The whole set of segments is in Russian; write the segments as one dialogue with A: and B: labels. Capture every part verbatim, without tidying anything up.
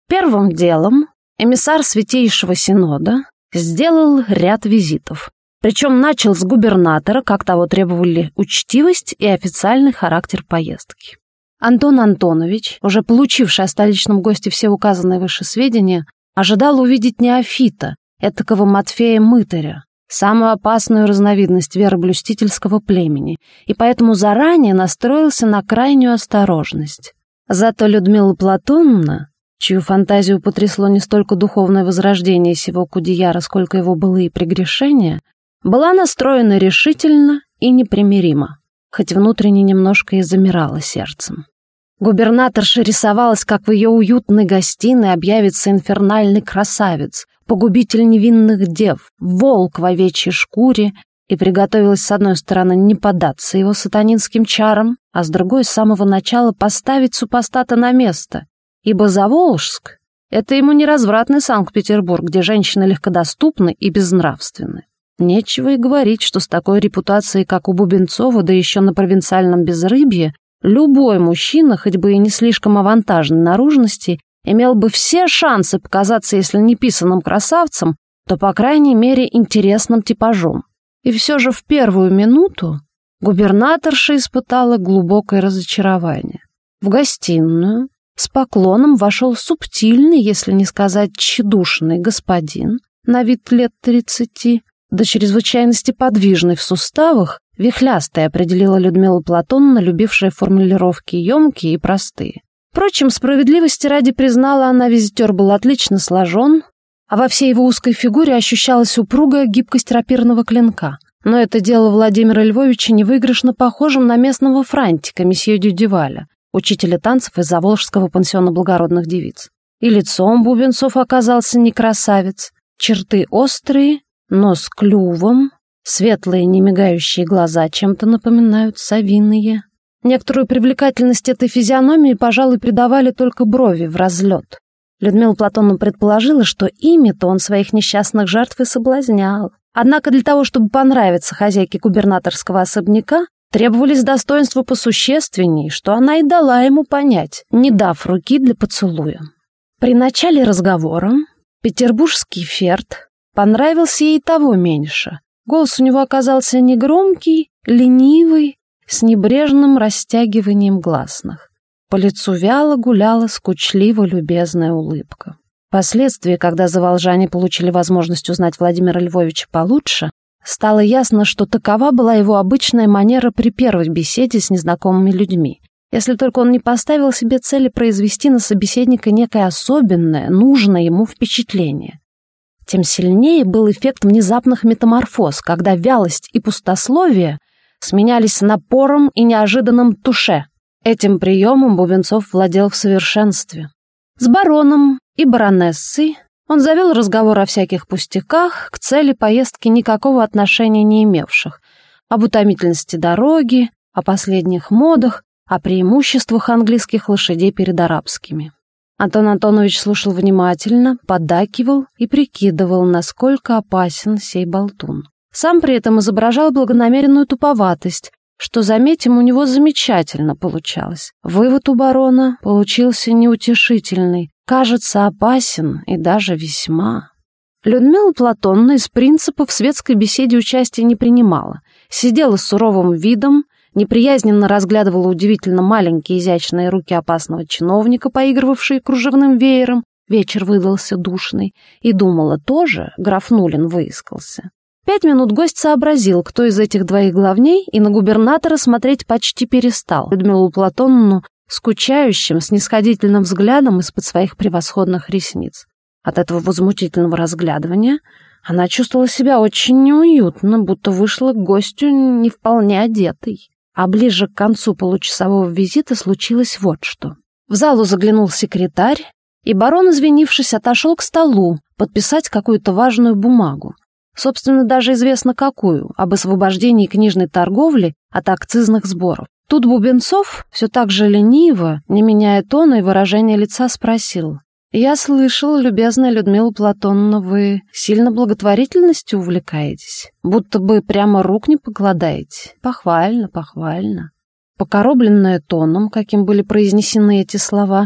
A: Первым делом эмиссар Святейшего Синода сделал ряд визитов. Причем начал с губернатора, как того требовали учтивость и официальный характер поездки. Антон Антонович, уже получивший о столичном госте все указанные выше сведения, ожидал увидеть неофита, этакого Матфея-мытаря, самую опасную разновидность вероблюстительского племени, и поэтому заранее настроился на крайнюю осторожность. Зато Людмила Платоновна, чью фантазию потрясло не столько духовное возрождение сего Кудеяра, сколько его былые прегрешения, была настроена решительно и непримиримо, хоть внутренне немножко и замирала сердцем. Губернаторша рисовалась, как в ее уютной гостиной объявится инфернальный красавец, погубитель невинных дев, волк в овечьей шкуре, и приготовилась с одной стороны не поддаться его сатанинским чарам, а с другой с самого начала поставить супостата на место, ибо Заволжск — это ему не развратный Санкт-Петербург, где женщины легкодоступны и безнравственны. Нечего и говорить, что с такой репутацией, как у Бубенцова, да еще на провинциальном безрыбье, любой мужчина, хоть бы и не слишком авантажной наружности, имел бы все шансы показаться, если не писаным красавцем, то, по крайней мере, интересным типажом. И все же в первую минуту губернаторша испытала глубокое разочарование. В гостиную с поклоном вошел субтильный, если не сказать тщедушный господин, на вид лет тридцати, до чрезвычайности подвижный в суставах, вихлястой определила Людмила Платоновна, любившая формулировки емкие и простые. Впрочем, справедливости ради признала она, визитер был отлично сложен, а во всей его узкой фигуре ощущалась упругая гибкость рапирного клинка. Но это дело Владимира Львовича невыигрышно похожим на местного франтика, месье Дюдеваля, учителя танцев из Заволжского пансиона благородных девиц. И лицом Бубенцов оказался не красавец, черты острые, нос клювом, светлые немигающие глаза чем-то напоминают совиные. Некоторую привлекательность этой физиономии, пожалуй, придавали только брови в разлет. Людмила Платоновна предположила, что ими-то он своих несчастных жертв и соблазнял. Однако для того, чтобы понравиться хозяйке губернаторского особняка, требовались достоинства посущественней, что она и дала ему понять, не дав руки для поцелуя. При начале разговора петербургский ферт понравился ей того меньше. Голос у него оказался негромкий, ленивый, с небрежным растягиванием гласных. По лицу вяло гуляла скучливо-любезная улыбка. Впоследствии, когда заволжане получили возможность узнать Владимира Львовича получше, стало ясно, что такова была его обычная манера при первой беседе с незнакомыми людьми, если только он не поставил себе цели произвести на собеседника некое особенное, нужное ему впечатление. Тем сильнее был эффект внезапных метаморфоз, когда вялость и пустословие сменялись напором и неожиданным туше. Этим приемом Бубенцов владел в совершенстве. С бароном и баронессой он завел разговор о всяких пустяках, к цели поездки никакого отношения не имевших, об утомительности дороги, о последних модах, о преимуществах английских лошадей перед арабскими. Антон Антонович слушал внимательно, поддакивал и прикидывал, насколько опасен сей болтун. Сам при этом изображал благонамеренную туповатость, что, заметим, у него замечательно получалось. Вывод у барона получился неутешительный, кажется, опасен и даже весьма. Людмила Платоновна из принципа в светской беседе участия не принимала, сидела с суровым видом, неприязненно разглядывала удивительно маленькие изящные руки опасного чиновника, поигрывавшие кружевным веером, вечер выдался душный, и думала тоже, граф Нулин выискался. Пять минут гость сообразил, кто из этих двоих главней, и на губернатора смотреть почти перестал. Людмилу Платоновну скучающим, снисходительным взглядом из-под своих превосходных ресниц. От этого возмутительного разглядывания она чувствовала себя очень неуютно, будто вышла к гостю не вполне одетой. А ближе к концу получасового визита случилось вот что. В залу заглянул секретарь, и барон, извинившись, отошел к столу подписать какую-то важную бумагу. Собственно, даже известно какую, об освобождении книжной торговли от акцизных сборов. Тут Бубенцов, все так же лениво, не меняя тона и выражения лица, спросил: «Я слышал, любезная Людмила Платоновна, вы сильно благотворительностью увлекаетесь, будто бы прямо рук не покладаете. Похвально, похвально». Покоробленная тоном, каким были произнесены эти слова,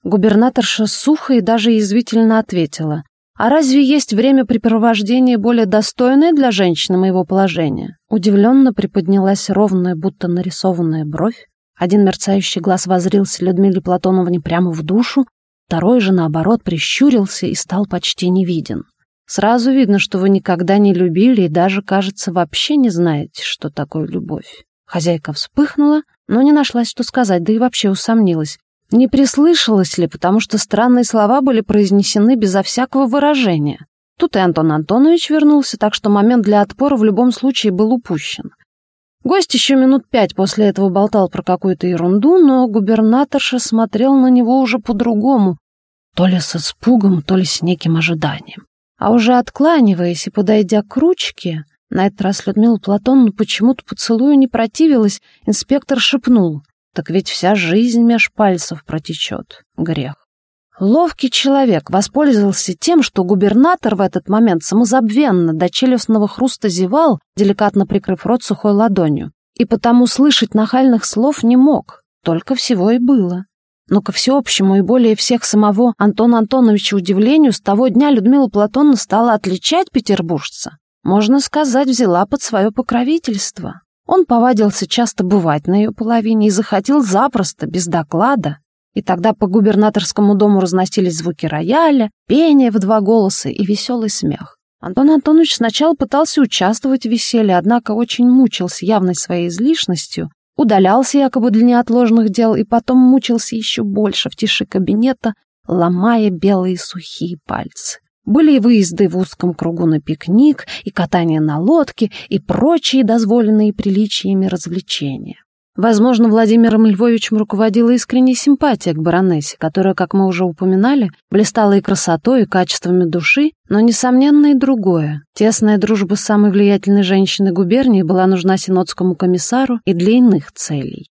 A: Губернаторша сухо и даже язвительно ответила: «А разве есть времяпрепровождение более достойное для женщины моего положения?» Удивленно приподнялась ровная, будто нарисованная бровь. Один мерцающий глаз воззрился Людмиле Платоновне прямо в душу, второй же, наоборот, прищурился и стал почти невиден. «Сразу видно, что вы никогда не любили и даже, кажется, вообще не знаете, что такое любовь». Хозяйка вспыхнула, но не нашлась, что сказать, да и вообще усомнилась. Не прислышалось ли, потому что странные слова были произнесены безо всякого выражения. Тут и Антон Антонович вернулся, так что момент для отпора в любом случае был упущен. Гость еще минут пять после этого болтал про какую-то ерунду, но губернаторша смотрел на него уже по-другому, то ли с испугом, то ли с неким ожиданием. А уже откланиваясь и подойдя к ручке, на этот раз Людмила Платоновна почему-то поцелую не противилась, инспектор шепнул: «Так ведь вся жизнь меж пальцев протечет. Грех». Ловкий человек воспользовался тем, что губернатор в этот момент самозабвенно до челюстного хруста зевал, деликатно прикрыв рот сухой ладонью, и потому слышать нахальных слов не мог, только всего и было. Но ко всеобщему и более всех самого Антона Антоновича удивлению, с того дня Людмила Платоновна стала отличать петербуржца. Можно сказать, взяла под свое покровительство. Он повадился часто бывать на ее половине и заходил запросто, без доклада. И тогда по губернаторскому дому разносились звуки рояля, пение в два голоса и веселый смех. Антон Антонович сначала пытался участвовать в веселье, однако очень мучился явной своей излишностью, удалялся якобы для неотложных дел и потом мучился еще больше в тиши кабинета, ломая белые сухие пальцы. Были и выезды в узком кругу на пикник, и катание на лодке, и прочие дозволенные приличиями развлечения. Возможно, Владимиром Львовичем руководила искренняя симпатия к баронессе, которая, как мы уже упоминали, блистала и красотой, и качествами души, но, несомненно, и другое. Тесная дружба с самой влиятельной женщиной губернии была нужна синодскому комиссару и для иных целей.